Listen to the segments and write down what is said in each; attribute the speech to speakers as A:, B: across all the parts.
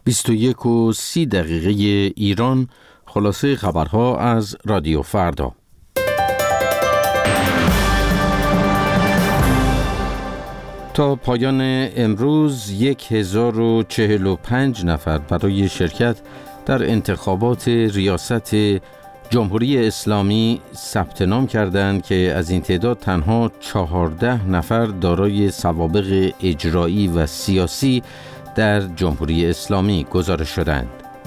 A: 21:30 ایران. خلاصه خبرها از رادیو فردا. تا پایان امروز 1045 نفر برای شرکت در انتخابات ریاست جمهوری اسلامی ثبت نام کردند که از این تعداد تنها 14 نفر دارای سوابق اجرایی و سیاسی در جمهوری اسلامی گزارش شدند.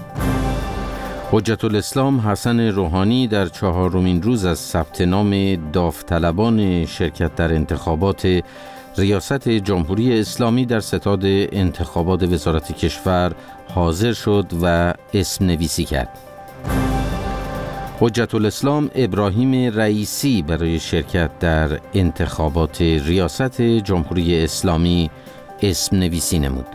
A: حجت الاسلام حسن روحانی در 4مین روز از ثبت نام داوطلبان شرکت در انتخابات ریاست جمهوری اسلامی در ستاد انتخابات وزارت کشور حاضر شد و اسم نویسی کرد. حجت الاسلام ابراهیم رئیسی برای شرکت در انتخابات ریاست جمهوری اسلامی اسم نویسی نمود.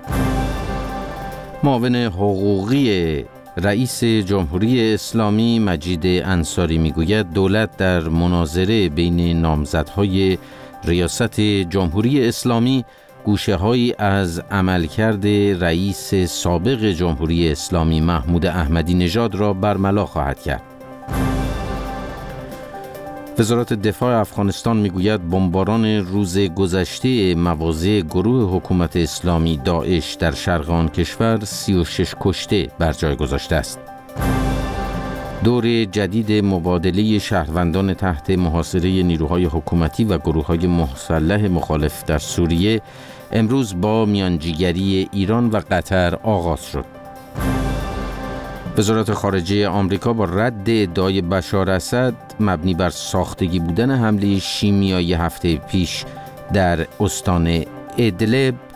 A: معاون حقوقی رئیس جمهوری اسلامی مجید انصاری میگوید دولت در مناظره بین نامزدهای ریاست جمهوری اسلامی گوشه‌هایی از عملکرد رئیس سابق جمهوری اسلامی محمود احمدی نژاد را برملا خواهد کرد. وزارت دفاع افغانستان میگوید بمباران روز گذشته مواضع گروه حکومت اسلامی داعش در شرق آن کشور 36 کشته بر جای گذاشته است. دور جدید مبادله شهروندان تحت محاصره نیروهای حکومتی و گروه‌های مسلح مخالف در سوریه امروز با میانجیگری ایران و قطر آغاز شد. وزارت خارجه آمریکا با رد ادعای بشار اسد مبنی بر ساختگی بودن حمله شیمیایی هفته پیش در استان ادلب